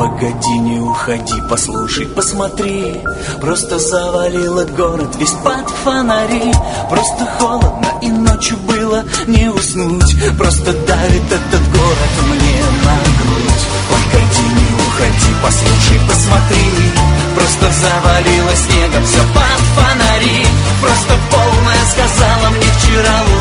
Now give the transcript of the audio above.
Погоди, не уходи, послушай, посмотри. Просто завалило город весь под фонари. Просто холодно и ночью было не уснуть. Просто давит этот город мне на грудь. Погоди, не уходи, послушай, посмотри. Просто завалило снегом все под фонари. Просто полная сказала мне вчера